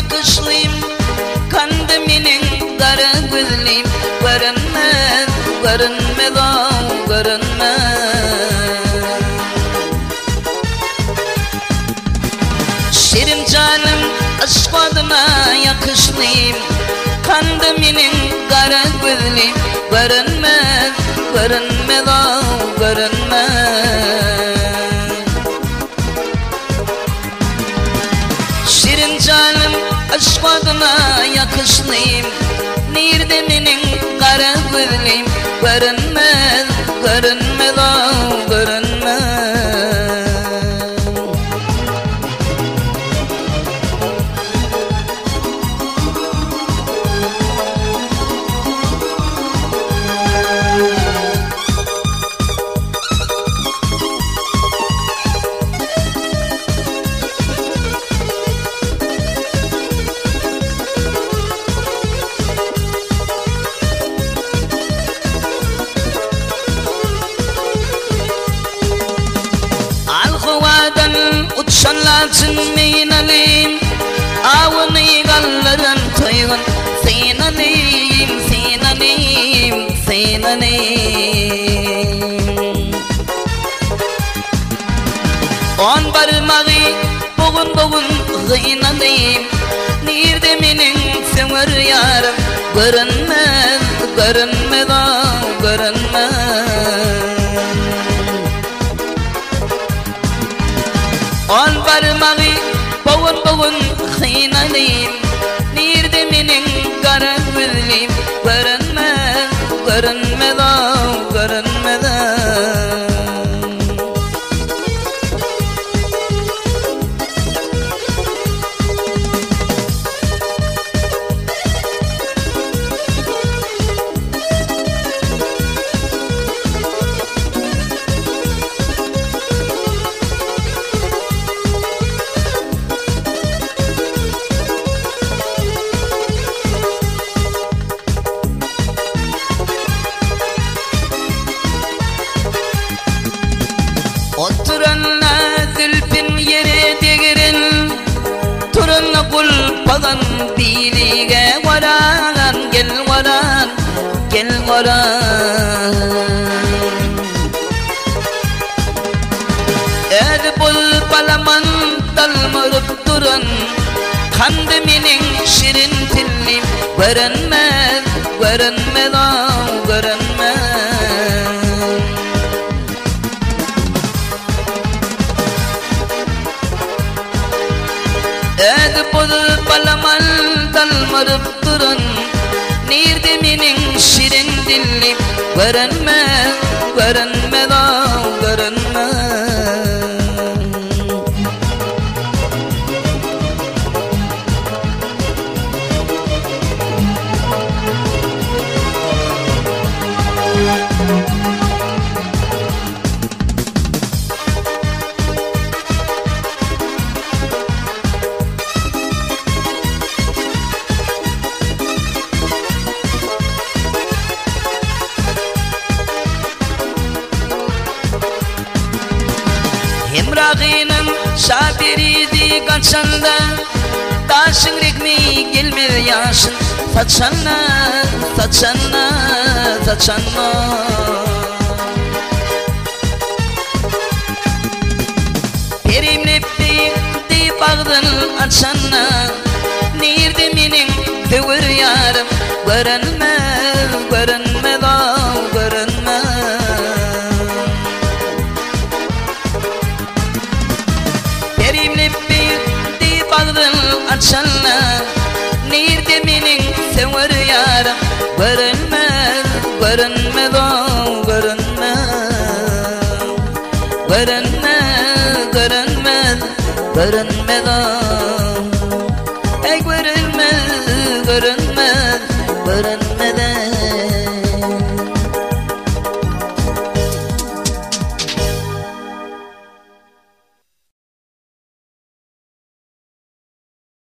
yakışlıyım, kandı menin kara gözlüyüm. Görünmez, görünmez, o görünmez. Şirin canım aşk adına yakışlıyım, kandı menin kara gözlüyüm. Görünmez, görünmez, o görünmez. Şirin canım aşk adına yakışlıyım, nerede menin kara gözlüyüm. Görünmez, görünmez, o görünmez. Uçanlarsın meynalıyım, avını yıkanların toygun. Seynalıyım, seynalıyım, seynalıyım. On parmağı boğun boğun gıynalıyım, nerede menin sever yarım. Görünmez, görünmez, o görünmez. On parmağı boğun boğun gıynalıyım, nerede menin kara gözlüyüm. Görünmez, görünmez, o görünmez. Oturanla zülfün yere değirin, turunla kulpadan biliğe varan. Gel varan, gel varan. Bul palaman dalmırıp durun, kandı menin şirin tillim. Görünmez, görünmez, o görünmez. Bul palaman dalmırıp durun, nerede menin şirin dillim. Görünmez, görünmez, o görünmez. Emrağının şabiriydi kaçanda, taşın rekmi gelmez yaşın. Saçanla, saçanla, saçanla. Perimlepti deyip ağdın açanla, nerede menin tevir yarım. Görünmez, görünmez, o görünmez. Açanla, nerede menin sever yarım. Görünmez, görünmez, o görünmez. Görünmez, görünmez, görünmez, o. Ey görünmez, görünmez, görünmez.